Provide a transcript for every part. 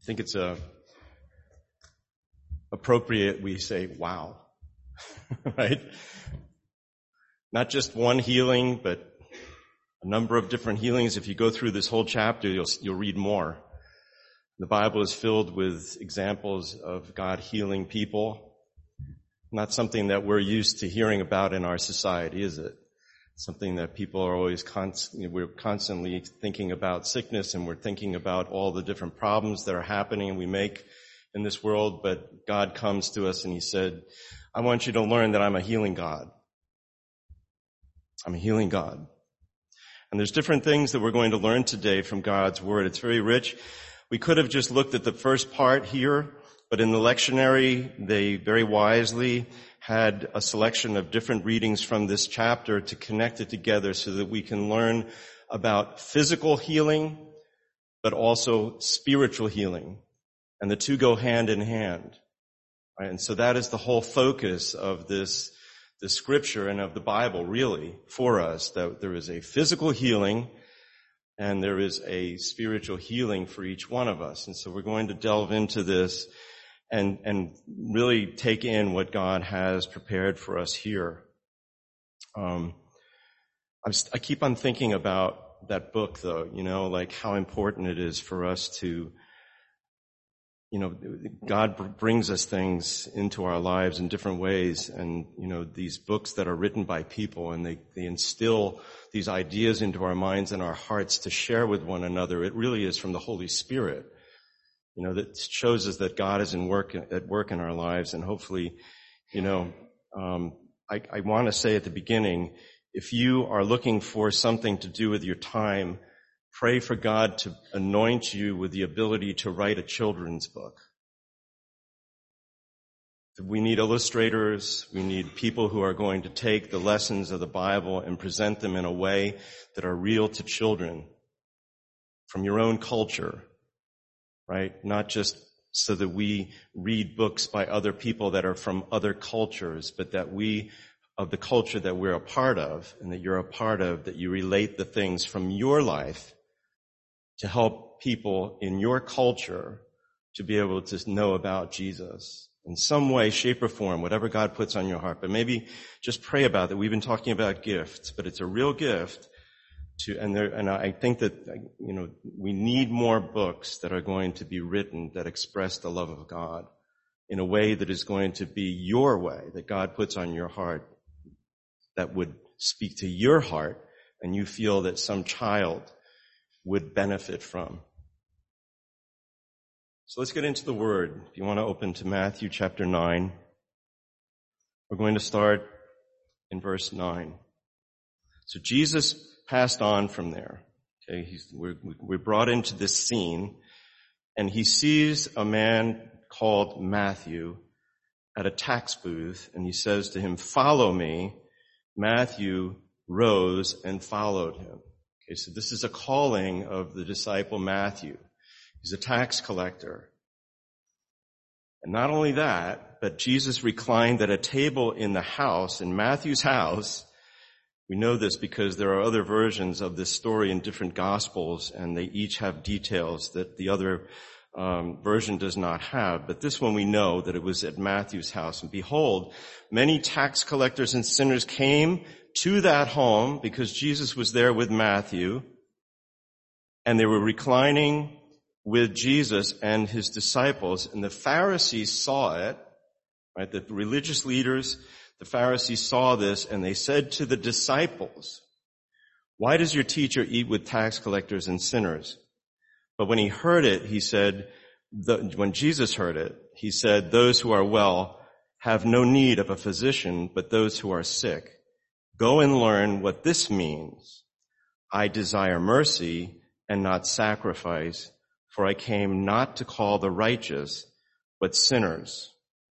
think it's appropriate we say, wow, right? Not just one healing, but a number of different healings. If you go through this whole chapter, you'll read more. The Bible is filled with examples of God healing people. Not something that we're used to hearing about in our society, is it? Something that people are always we're constantly thinking about sickness, and we're thinking about all the different problems that are happening and we make in this world. But God comes to us and he said, I want you to learn that I'm a healing God. I'm a healing God. And there's different things that we're going to learn today from God's word. It's very rich. We could have just looked at the first part here, but in the lectionary, they very wisely had a selection of different readings from this chapter to connect it together so that we can learn about physical healing, but also spiritual healing. And the two go hand in hand. Right? And so that is the whole focus of the scripture and of the Bible, really, for us, that there is a physical healing and there is a spiritual healing for each one of us. And so we're going to delve into this and really take in what God has prepared for us here. I keep on thinking about that book, though, like how important it is for us to, God brings us things into our lives in different ways. And, these books that are written by people, and they instill these ideas into our minds and our hearts to share with one another. It really is from the Holy Spirit, that shows us that God is at work in our lives. And hopefully, I want to say at the beginning, if you are looking for something to do with your time, pray for God to anoint you with the ability to write a children's book. We need illustrators. We need people who are going to take the lessons of the Bible and present them in a way that are real to children from your own culture, right? Not just so that we read books by other people that are from other cultures, but that we, of the culture that we're a part of and that you're a part of, that you relate the things from your life to help people in your culture to be able to know about Jesus in some way, shape, or form, whatever God puts on your heart. But maybe just pray about that. We've been talking about gifts, but it's a real gift and I think that, we need more books that are going to be written that express the love of God in a way that is going to be your way, that God puts on your heart, that would speak to your heart, and you feel that some child would benefit from. So let's get into the Word. If you want to open to Matthew chapter 9, we're going to start in verse 9. So Jesus passed on from there. Okay, we're brought into this scene, and he sees a man called Matthew at a tax booth, and he says to him, "Follow me." Matthew rose and followed him. Okay, so this is a calling of the disciple Matthew. He's a tax collector. And not only that, but Jesus reclined at a table in the house, in Matthew's house. We know this because there are other versions of this story in different Gospels, and they each have details that the other version does not have. But this one we know that it was at Matthew's house. And behold, many tax collectors and sinners came to that home because Jesus was there with Matthew, and they were reclining with Jesus and his disciples. And the Pharisees saw it, right? The religious leaders, the Pharisees saw this, and they said to the disciples, "Why does your teacher eat with tax collectors and sinners?" But when he heard it, he said, when Jesus heard it, he said, "Those who are well have no need of a physician, but those who are sick. Go and learn what this means. I desire mercy and not sacrifice, for I came not to call the righteous, but sinners."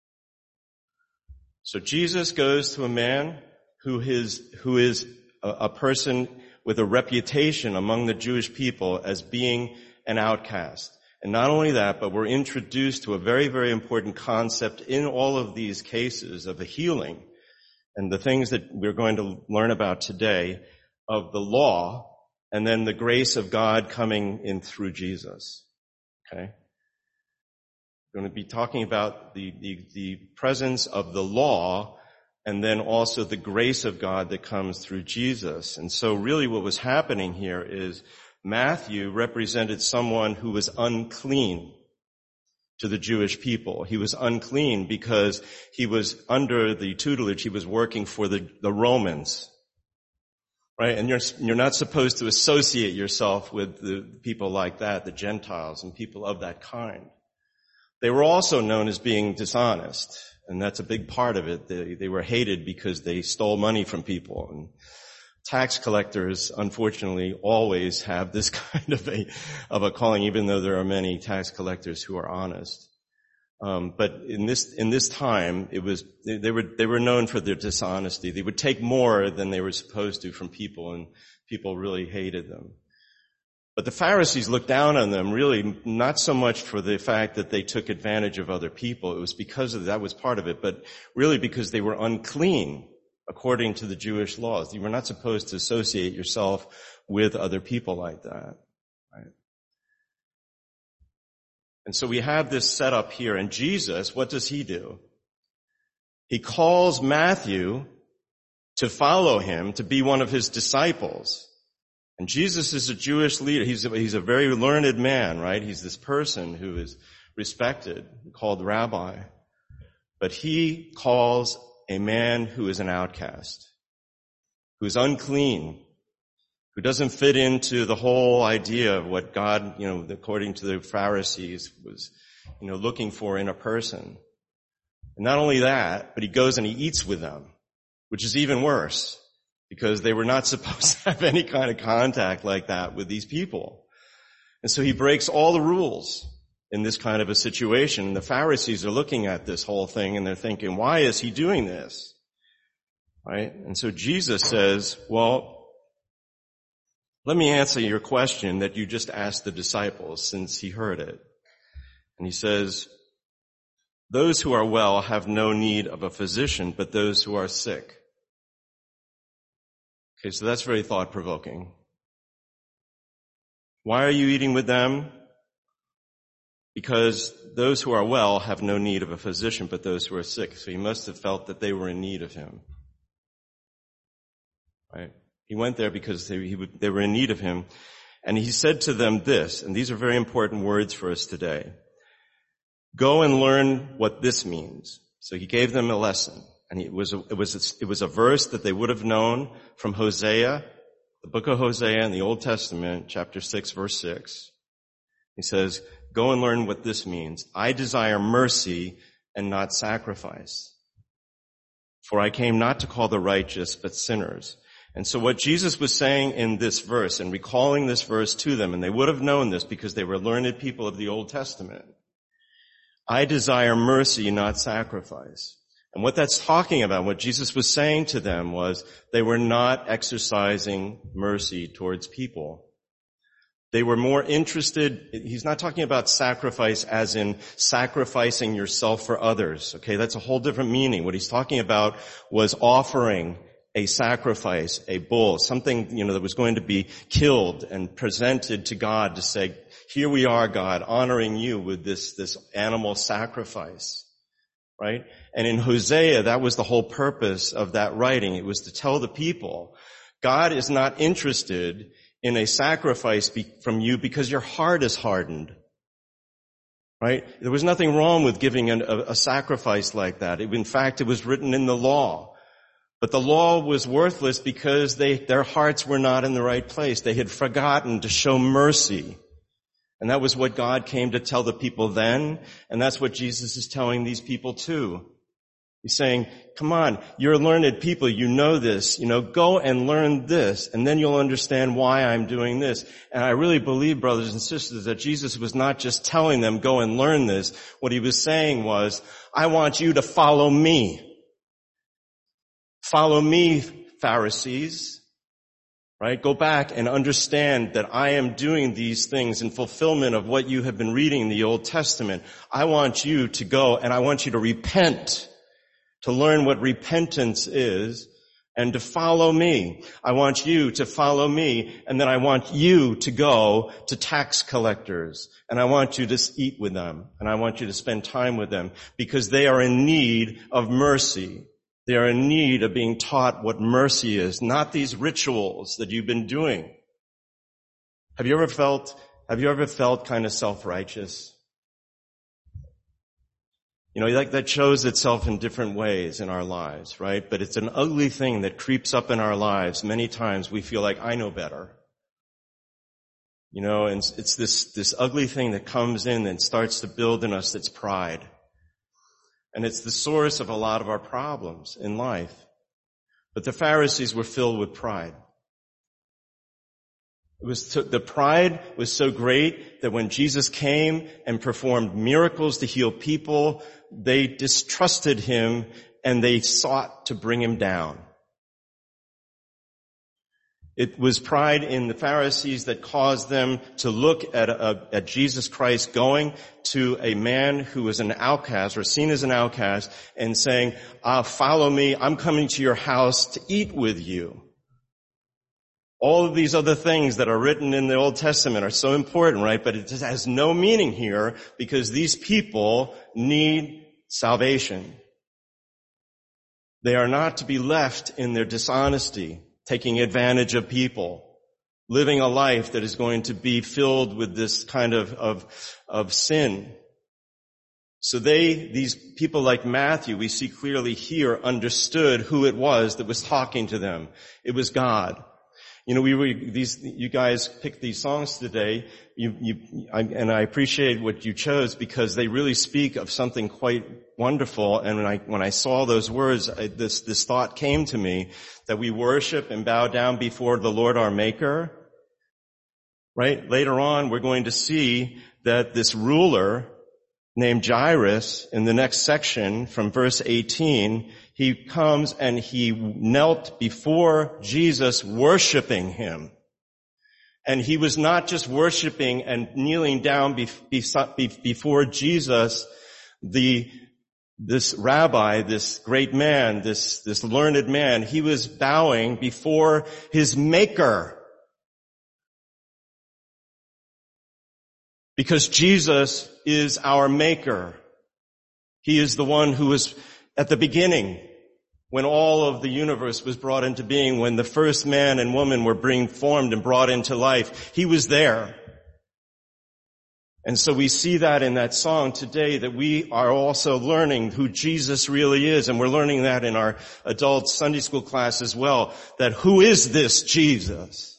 So Jesus goes to a man who is a person with a reputation among the Jewish people as being an outcast. And not only that, but we're introduced to a very, very important concept in all of these cases of a healing and the things that we're going to learn about today of the law and then the grace of God coming in through Jesus. Okay? We're going to be talking about the presence of the law and then also the grace of God that comes through Jesus. And so really what was happening here is Matthew represented someone who was unclean to the Jewish people. He was unclean because he was under the tutelage, he was working for the Romans. Right? And you're not supposed to associate yourself with the people like that, the Gentiles and people of that kind. They were also known as being dishonest, and that's a big part of it. They were hated because they stole money from people. And tax collectors, unfortunately, always have this kind of a calling, even though there are many tax collectors who are honest. But in this time, they were known for their dishonesty. They would take more than they were supposed to from people, and people really hated them. But the Pharisees looked down on them, really not so much for the fact that they took advantage of other people. It was because of that was part of it, but really because they were unclean according to the Jewish laws. You were not supposed to associate yourself with other people like that. Right? And so we have this set up here. And Jesus, what does he do? He calls Matthew to follow him, to be one of his disciples. And Jesus is a Jewish leader. He's a very learned man, right? He's this person who is respected, called rabbi. But he calls a man who is an outcast, who is unclean, who doesn't fit into the whole idea of what God, according to the Pharisees, was, looking for in a person. And not only that, but he goes and he eats with them, which is even worse, because they were not supposed to have any kind of contact like that with these people. And so he breaks all the rules in this kind of a situation. The Pharisees are looking at this whole thing and they're thinking, why is he doing this? Right? And so Jesus says, well, let me answer your question that you just asked the disciples, since he heard it. And he says, those who are well have no need of a physician, but those who are sick. Okay, so that's very thought-provoking. Why are you eating with them? Because those who are well have no need of a physician, but those who are sick. So he must have felt that they were in need of him. Right? He went there because they were in need of him. And he said to them this, and these are very important words for us today. Go and learn what this means. So he gave them a lesson. And it was a verse that they would have known from Hosea, the book of Hosea in the Old Testament, chapter 6, verse 6. He says, go and learn what this means. I desire mercy and not sacrifice. For I came not to call the righteous, but sinners. And so what Jesus was saying in this verse, and recalling this verse to them, and they would have known this because they were learned people of the Old Testament. I desire mercy, not sacrifice. And what that's talking about, what Jesus was saying to them was they were not exercising mercy towards people. They were more interested, he's not talking about sacrifice as in sacrificing yourself for others. Okay, that's a whole different meaning. What he's talking about was offering a sacrifice, a bull, something, that was going to be killed and presented to God to say, here we are, God, honoring you with this animal sacrifice. Right? And in Hosea, that was the whole purpose of that writing. It was to tell the people, God is not interested in a sacrifice from you because your heart is hardened. Right? There was nothing wrong with giving a sacrifice like that. In fact, it was written in the law. But the law was worthless because their hearts were not in the right place. They had forgotten to show mercy. And that was what God came to tell the people then, and that's what Jesus is telling these people too. He's saying, come on, you're learned people, you know this, go and learn this, and then you'll understand why I'm doing this. And I really believe, brothers and sisters, that Jesus was not just telling them, go and learn this. What he was saying was, I want you to follow me. Follow me, Pharisees. Right? Go back and understand that I am doing these things in fulfillment of what you have been reading in the Old Testament. I want you to go and I want you to repent, to learn what repentance is, and to follow me. I want you to follow me, and then I want you to go to tax collectors, and I want you to eat with them, and I want you to spend time with them, because they are in need of mercy. They are in need of being taught what mercy is, not these rituals that you've been doing. Have you ever felt kind of self-righteous? You know, like that shows itself in different ways in our lives, right? But it's an ugly thing that creeps up in our lives. Many times we feel like, I know better. You know, and it's this ugly thing that comes in and starts to build in us that's pride. And it's the source of a lot of our problems in life. But the Pharisees were filled with pride. The pride was so great that when Jesus came and performed miracles to heal people, they distrusted him and they sought to bring him down. It was pride in the Pharisees that caused them to look at Jesus Christ going to a man who was an outcast or seen as an outcast and saying, follow me, I'm coming to your house to eat with you. All of these other things that are written in the Old Testament are so important, right? But it just has no meaning here because these people need salvation. They are not to be left in their dishonesty, taking advantage of people, living a life that is going to be filled with this kind of sin. So these people like Matthew, we see clearly here, understood who it was that was talking to them. It was God. You know, you guys picked these songs today, and I appreciate what you chose because they really speak of something quite wonderful. And when I saw those words, this thought came to me that we worship and bow down before the Lord our Maker. Right? Later on, we're going to see that this ruler named Jairus, in the next section from verse 18, he comes and he knelt before Jesus, worshiping him. And he was not just worshiping and kneeling down before Jesus, this rabbi, this great man, this learned man. He was bowing before his Maker. Because Jesus is our Maker. He is the one who was at the beginning, when all of the universe was brought into being, when the first man and woman were being formed and brought into life. He was there. And so we see that in that song today, that we are also learning who Jesus really is. And we're learning that in our adult Sunday school class as well, that who is this Jesus?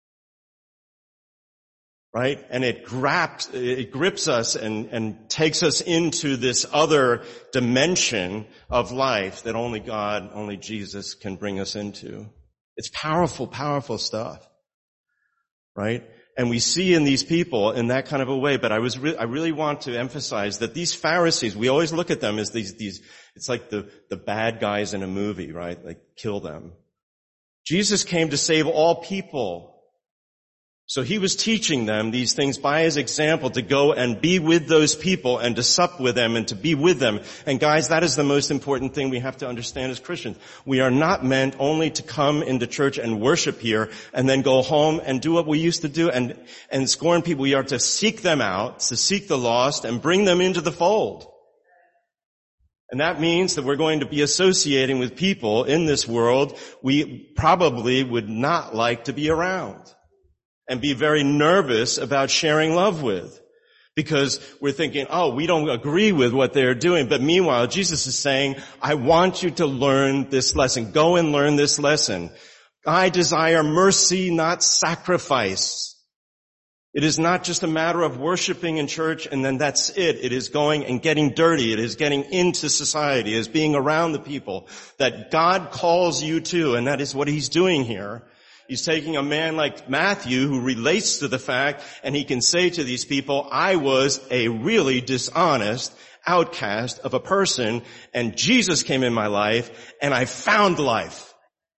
Right? And it grips us and takes us into this other dimension of life that only God, only Jesus can bring us into. It's powerful, powerful stuff. Right? And we see in these people in that kind of a way, but I really want to emphasize that these Pharisees, we always look at them as these, it's like the bad guys in a movie, right? Like kill them. Jesus came to save all people. So he was teaching them these things by his example to go and be with those people and to sup with them and to be with them. And guys, that is the most important thing we have to understand as Christians. We are not meant only to come into church and worship here and then go home and do what we used to do and scorn people. We are to seek them out, to seek the lost and bring them into the fold. And that means that we're going to be associating with people in this world we probably would not like to be around. And be very nervous about sharing love with. Because we're thinking, we don't agree with what they're doing. But meanwhile, Jesus is saying, I want you to learn this lesson. Go and learn this lesson. I desire mercy, not sacrifice. It is not just a matter of worshiping in church and then that's it. It is going and getting dirty. It is getting into society. It is being around the people that God calls you to. And that is what he's doing here. He's taking a man like Matthew who relates to the fact, and he can say to these people, I was a really dishonest outcast of a person, and Jesus came in my life, and I found life.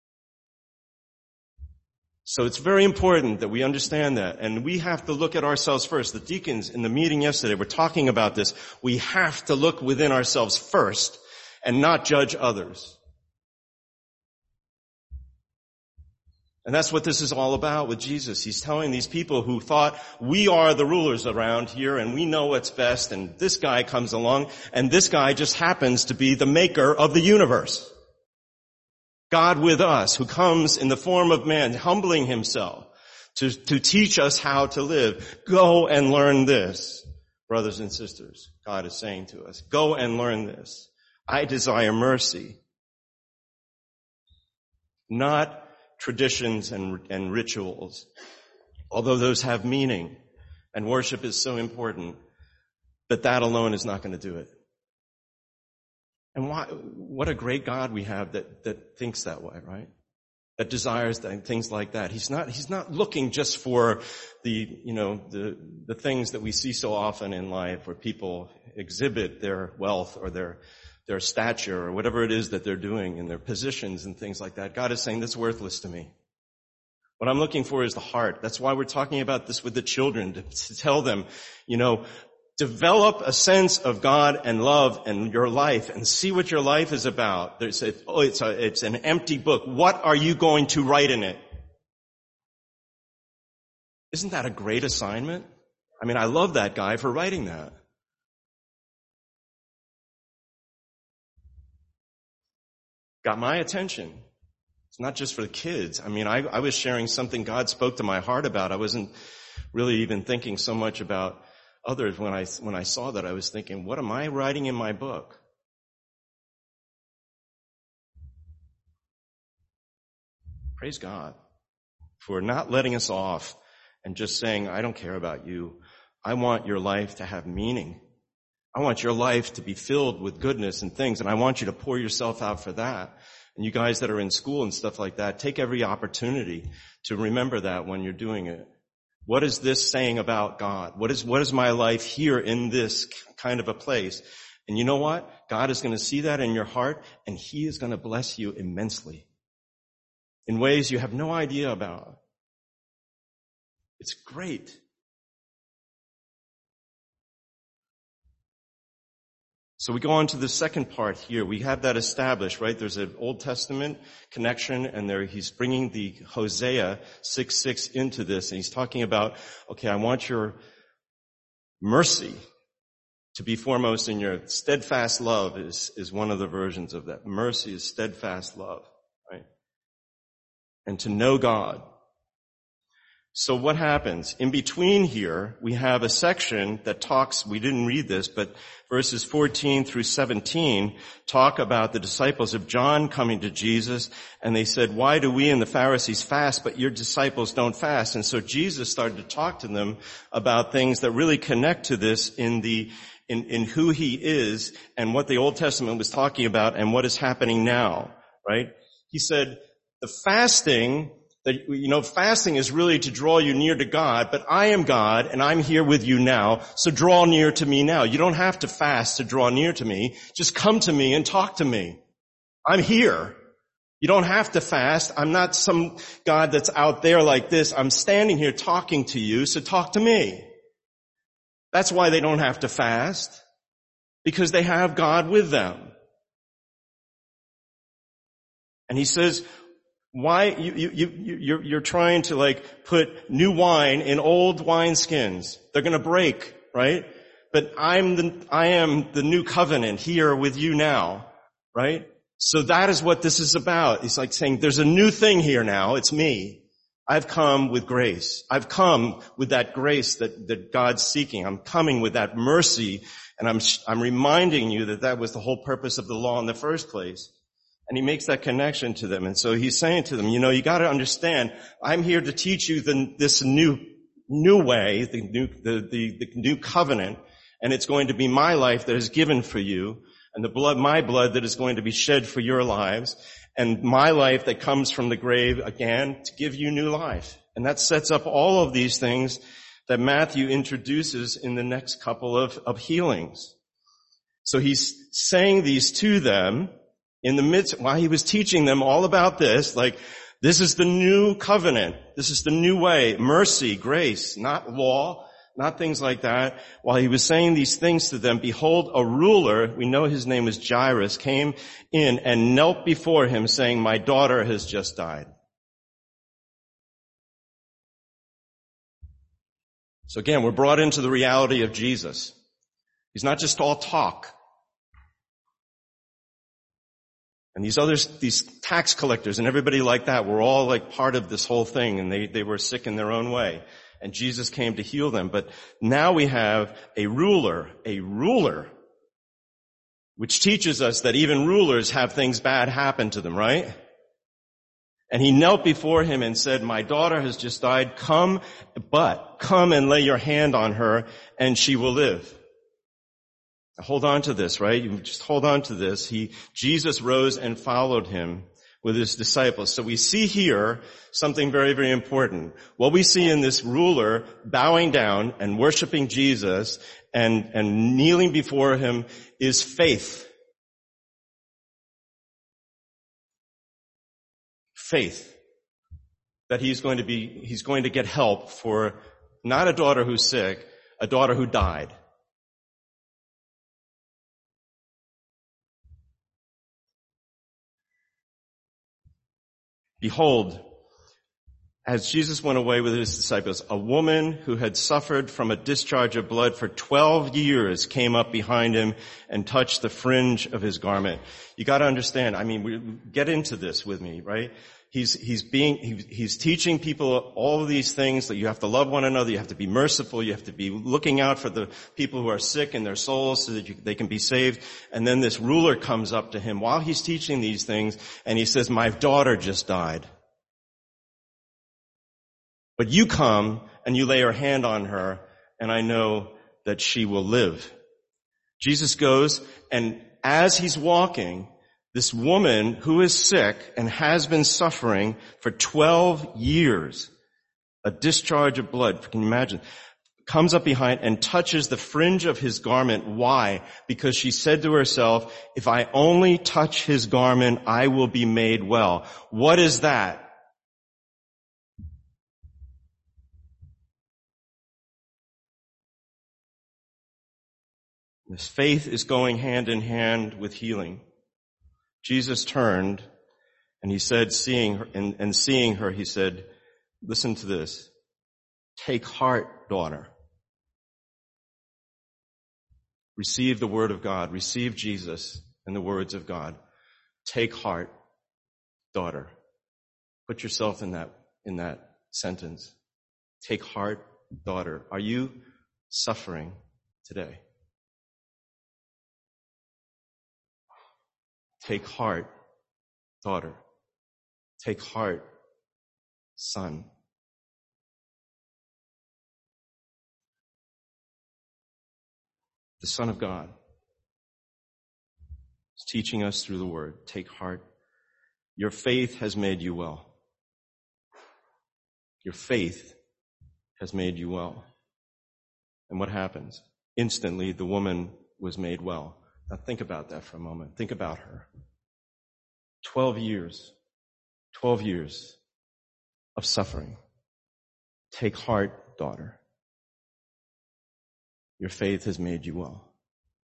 So it's very important that we understand that, and we have to look at ourselves first. The deacons in the meeting yesterday were talking about this. We have to look within ourselves first and not judge others. And that's what this is all about with Jesus. He's telling these people who thought we are the rulers around here and we know what's best, and this guy comes along and this guy just happens to be the maker of the universe. God with us, who comes in the form of man, humbling himself to teach us how to live. Go and learn this, brothers and sisters. God is saying to us, go and learn this. I desire mercy, not traditions and rituals, although those have meaning and worship is so important, but that alone is not going to do it. And what a great God we have that thinks that way, right? That desires things like that. He's not looking just for the things that we see so often in life where people exhibit their wealth or their stature or whatever it is that they're doing in their positions and things like that. God is saying, that's worthless to me. What I'm looking for is the heart. That's why we're talking about this with the children, to tell them, develop a sense of God and love in your life and see what your life is about. It's an empty book. What are you going to write in it? Isn't that a great assignment? I mean, I love that guy for writing that. Got my attention. It's not just for the kids. I mean, I was sharing something God spoke to my heart about. I wasn't really even thinking so much about others. When I saw that, I was thinking, what am I writing in my book? Praise God for not letting us off and just saying, I don't care about you. I want your life to have meaning. I want your life to be filled with goodness and things, and I want you to pour yourself out for that. And you guys that are in school and stuff like that, take every opportunity to remember that when you're doing it. What is this saying about God? What is my life here in this kind of a place? And you know what? God is going to see that in your heart, and He is going to bless you immensely in ways you have no idea about. It's great. So we go on to the second part here. We have that established, right? There's an Old Testament connection, and he's bringing the Hosea 6:6 into this, and he's talking about, okay, I want your mercy to be foremost in your steadfast love is one of the versions of that. Mercy is steadfast love, right? And to know God. So what happens? In between here, we have a section that talks, we didn't read this, but verses 14 through 17 talk about the disciples of John coming to Jesus, and they said, why do we and the Pharisees fast, but your disciples don't fast? And so Jesus started to talk to them about things that really connect to this in who He is and what the Old Testament was talking about and what is happening now, right? He said, the fasting is really to draw you near to God, but I am God and I'm here with you now, so draw near to me now. You don't have to fast to draw near to me. Just come to me and talk to me. I'm here. You don't have to fast. I'm not some God that's out there like this. I'm standing here talking to you, so talk to me. That's why they don't have to fast, because they have God with them. And He says, why you're trying to put new wine in old wineskins? They're going to break, right? But I am the new covenant here with you now, right? So that is what this is about. He's like saying, there's a new thing here now. It's me. I've come with grace. I've come with that grace that God's seeking. I'm coming with that mercy, and I'm reminding you that was the whole purpose of the law in the first place. And He makes that connection to them. And so He's saying to them, you got to understand, I'm here to teach you this new way, the new covenant, and it's going to be my life that is given for you, and my blood that is going to be shed for your lives, and my life that comes from the grave again to give you new life. And that sets up all of these things that Matthew introduces in the next couple of healings. So He's saying these to them in the midst, while He was teaching them all about this, this is the new covenant. This is the new way. Mercy, grace, not law, not things like that. While He was saying these things to them, behold, a ruler, we know his name was Jairus, came in and knelt before Him saying, my daughter has just died. So again, we're brought into the reality of Jesus. He's not just all talk. And these tax collectors and everybody like that were all like part of this whole thing, and they were sick in their own way. And Jesus came to heal them. But now we have a ruler, which teaches us that even rulers have things bad happen to them, right? And he knelt before him and said, my daughter has just died. Come and lay your hand on her and she will live. Hold on to this, right? You just hold on to this. Jesus rose and followed him with his disciples. So we see here something very, very important. What we see in this ruler bowing down and worshiping Jesus and kneeling before him is faith. Faith that he's going to get help for not a daughter who's sick, a daughter who died. Behold, as Jesus went away with his disciples, a woman who had suffered from a discharge of blood for 12 years came up behind him and touched the fringe of his garment. You got to understand, get into this with me, right? He's teaching people all of these things, that you have to love one another, you have to be merciful, you have to be looking out for the people who are sick in their souls so that they can be saved. And then this ruler comes up to him while he's teaching these things and he says, my daughter just died. But you come and you lay your hand on her and I know that she will live. Jesus goes, and as he's walking, this woman who is sick and has been suffering for 12 years, a discharge of blood, can you imagine, comes up behind and touches the fringe of his garment. Why? Because she said to herself, if I only touch his garment, I will be made well. What is that? This faith is going hand in hand with healing. Jesus turned and he said, seeing her, he said, listen to this. Take heart, daughter. Receive the word of God. Receive Jesus and the words of God. Take heart, daughter. Put yourself in that sentence. Take heart, daughter. Are you suffering today? Take heart, daughter. Take heart, son. The Son of God is teaching us through the word. Take heart. Your faith has made you well. Your faith has made you well. And what happens? Instantly, the woman was made well. Now think about that for a moment. Think about her. 12 years of suffering. Take heart, daughter. Your faith has made you well.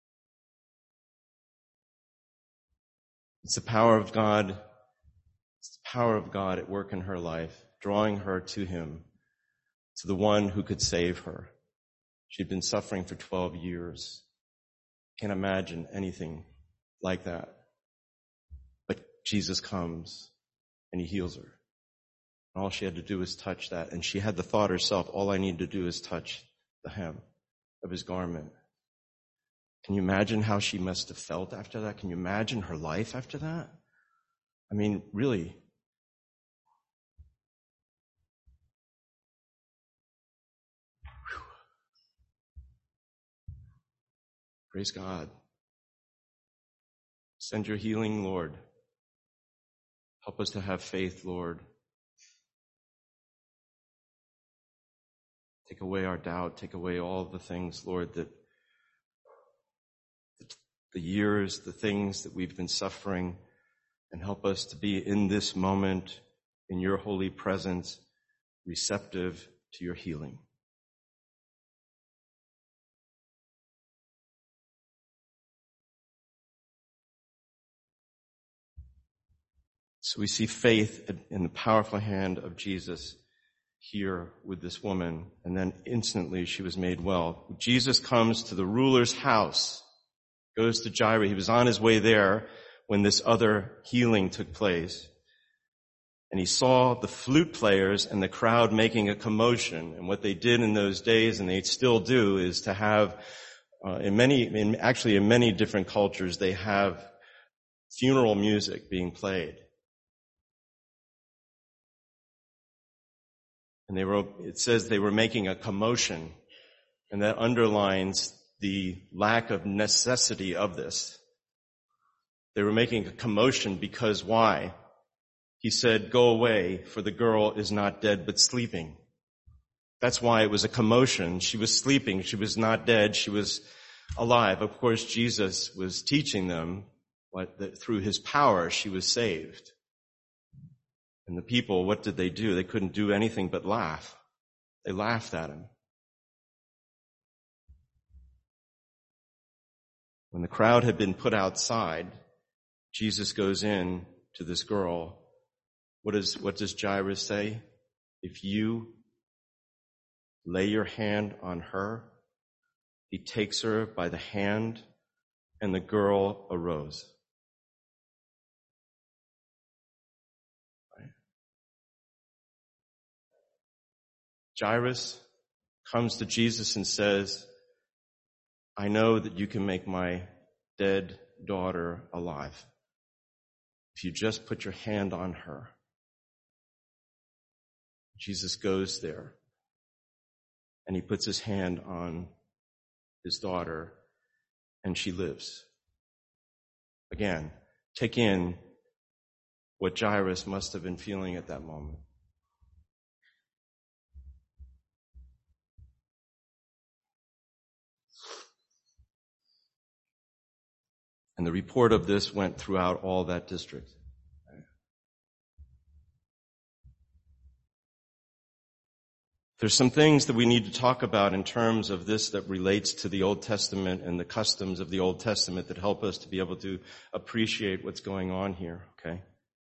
It's the power of God. It's the power of God at work in her life, drawing her to him, to the one who could save her. She'd been suffering for 12 years. Can't imagine anything like that. But Jesus comes and he heals her. All she had to do was touch that. And she had the thought herself, all I need to do is touch the hem of his garment. Can you imagine how she must have felt after that? Can you imagine her life after that? Really. Praise God. Send your healing, Lord. Help us to have faith, Lord. Take away our doubt. Take away all the things, Lord, that the years, the things that we've been suffering, and help us to be in this moment, in your holy presence, receptive to your healing. So we see faith in the powerful hand of Jesus here with this woman, and then instantly she was made well. Jesus comes to the ruler's house, goes to Jairus. He was on his way there when this other healing took place. And he saw the flute players and the crowd making a commotion. And what they did in those days, and they still do, is to have, in many different cultures, they have funeral music being played. And it says they were making a commotion, and that underlines the lack of necessity of this. They were making a commotion because why? He said, "Go away, for the girl is not dead but sleeping." That's why it was a commotion. She was sleeping. She was not dead. She was alive. Of course, Jesus was teaching them that through his power she was saved. And the people, what did they do? They couldn't do anything but laugh. They laughed at him. When the crowd had been put outside, Jesus goes in to this girl. What does Jairus say? If you lay your hand on her, he takes her by the hand, and the girl arose. Jairus comes to Jesus and says, "I know that you can make my dead daughter alive. If you just put your hand on her." Jesus goes there, and he puts his hand on his daughter, and she lives. Again, take in what Jairus must have been feeling at that moment. And the report of this went throughout all that district. There's some things that we need to talk about in terms of this that relates to the Old Testament and the customs of the Old Testament that help us to be able to appreciate what's going on here, okay?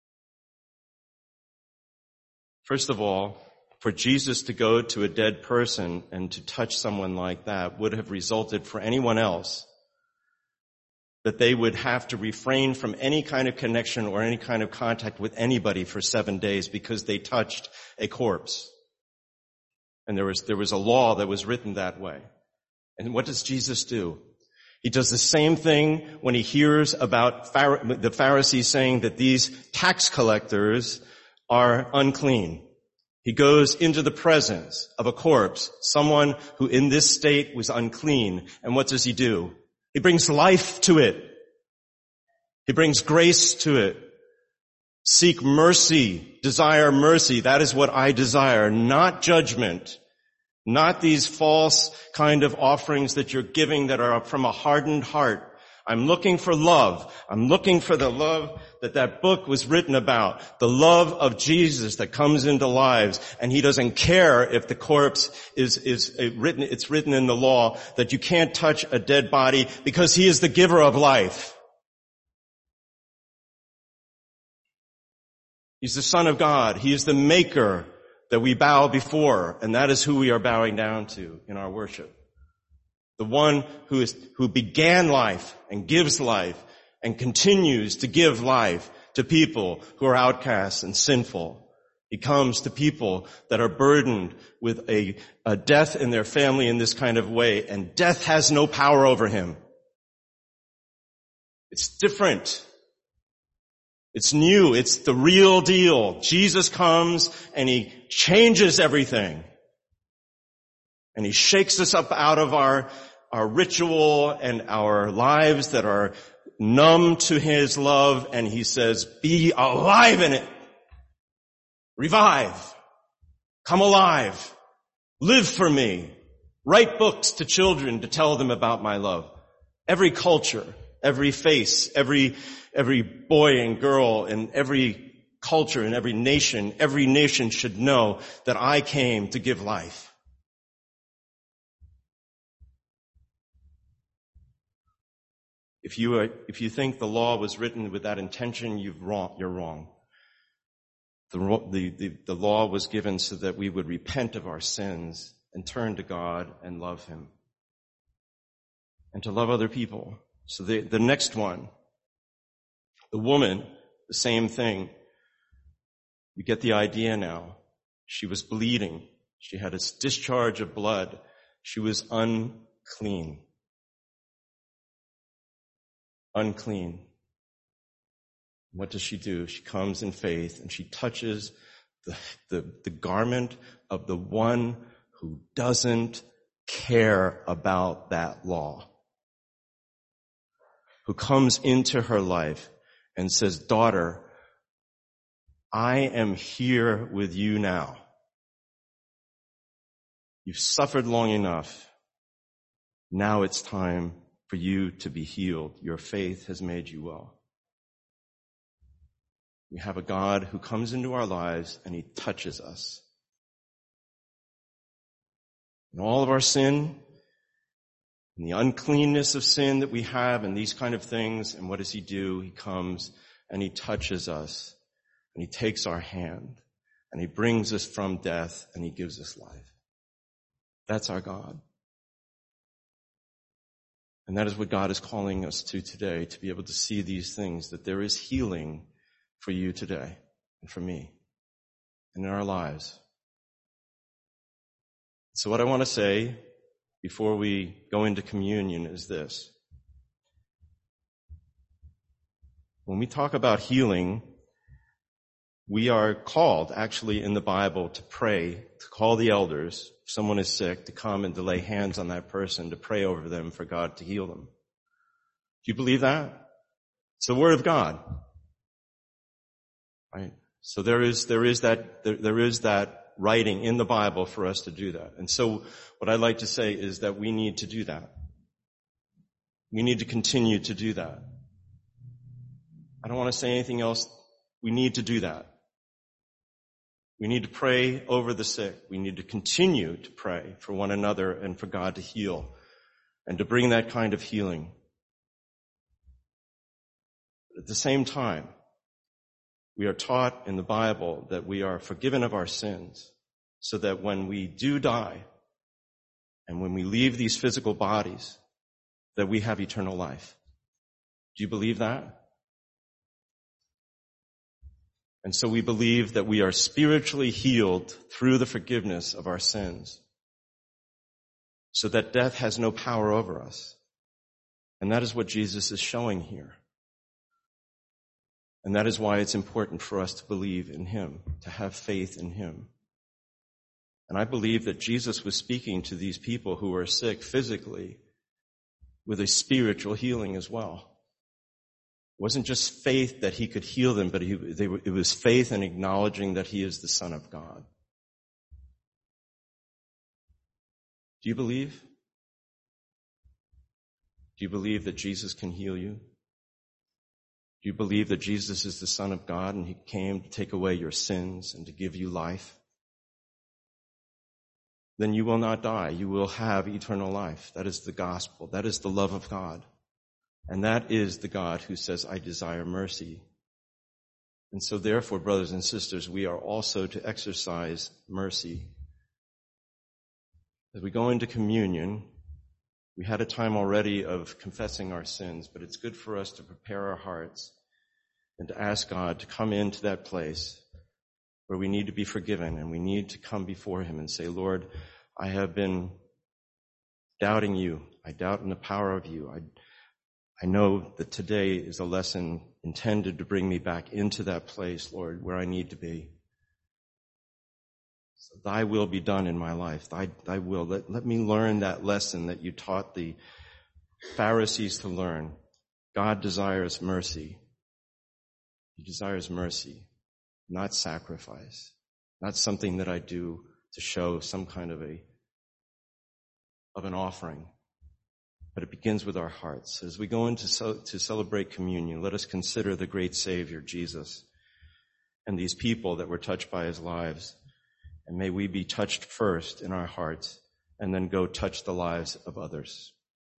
First of all, for Jesus to go to a dead person and to touch someone like that would have resulted for anyone else that they would have to refrain from any kind of connection or any kind of contact with anybody for 7 days because they touched a corpse. And there was a law that was written that way. And what does Jesus do? He does the same thing when he hears about the Pharisees saying that these tax collectors are unclean. He goes into the presence of a corpse, someone who in this state was unclean. And what does he do? He brings life to it. He brings grace to it. Seek mercy, desire mercy. That is what I desire, not judgment, not these false kind of offerings that you're giving that are from a hardened heart. I'm looking for love. I'm looking for the love that book was written about, the love of Jesus that comes into lives. And he doesn't care if the corpse is written, it's written in the law that you can't touch a dead body because he is the giver of life. He's the Son of God. He is the maker that we bow before, and that is who we are bowing down to in our worship. The one who began life and gives life and continues to give life to people who are outcasts and sinful. He comes to people that are burdened with a death in their family in this kind of way, and death has no power over him. It's different. It's new. It's the real deal. Jesus comes and he changes everything. And he shakes us up out of our ritual and our lives that are numb to his love, and he says, be alive in it. Revive. Come alive. Live for me. Write books to children to tell them about my love. Every culture, every face, every boy and girl in every culture and every nation should know that I came to give life. If you think the law was written with that intention, you're wrong. The law was given so that we would repent of our sins and turn to God and love him. And to love other people. So the next one, the woman, the same thing. You get the idea now. She was bleeding. She had a discharge of blood. She was unclean. Unclean. What does she do? She comes in faith and she touches the garment of the one who doesn't care about that law. Who comes into her life and says, daughter, I am here with you now. You've suffered long enough. Now it's time for you to be healed. Your faith has made you well. We have a God who comes into our lives and he touches us. And all of our sin and the uncleanness of sin that we have and these kind of things, and what does he do? He comes and he touches us and he takes our hand and he brings us from death and he gives us life. That's our God. And that is what God is calling us to today, to be able to see these things, that there is healing for you today and for me and in our lives. So what I want to say before we go into communion is this. When we talk about healing, we are called actually in the Bible to pray, to call the elders, if someone is sick, to come and to lay hands on that person, to pray over them for God to heal them. Do you believe that? It's the Word of God. Right? So there is that writing in the Bible for us to do that. And so what I'd like to say is that we need to do that. We need to continue to do that. I don't want to say anything else. We need to do that. We need to pray over the sick. We need to continue to pray for one another and for God to heal and to bring that kind of healing. At the same time, we are taught in the Bible that we are forgiven of our sins so that when we do die and when we leave these physical bodies, that we have eternal life. Do you believe that? And so we believe that we are spiritually healed through the forgiveness of our sins so that death has no power over us. And that is what Jesus is showing here. And that is why it's important for us to believe in him, to have faith in him. And I believe that Jesus was speaking to these people who were sick physically with a spiritual healing as well. It wasn't just faith that he could heal them, but it was faith in acknowledging that he is the Son of God. Do you believe? Do you believe that Jesus can heal you? Do you believe that Jesus is the Son of God and he came to take away your sins and to give you life? Then you will not die. You will have eternal life. That is the gospel. That is the love of God. And that is the God who says, I desire mercy. And so therefore, brothers and sisters, we are also to exercise mercy. As we go into communion, we had a time already of confessing our sins, but it's good for us to prepare our hearts and to ask God to come into that place where we need to be forgiven and we need to come before him and say, Lord, I have been doubting you. I doubt in the power of you. I know that today is a lesson intended to bring me back into that place, Lord, where I need to be. So thy will be done in my life. Thy will. Let me learn that lesson that you taught the Pharisees to learn. God desires mercy. He desires mercy, not sacrifice, not something that I do to show some kind of an offering. But it begins with our hearts. As we go into to celebrate communion, let us consider the great Savior, Jesus, and these people that were touched by his lives. And may we be touched first in our hearts and then go touch the lives of others.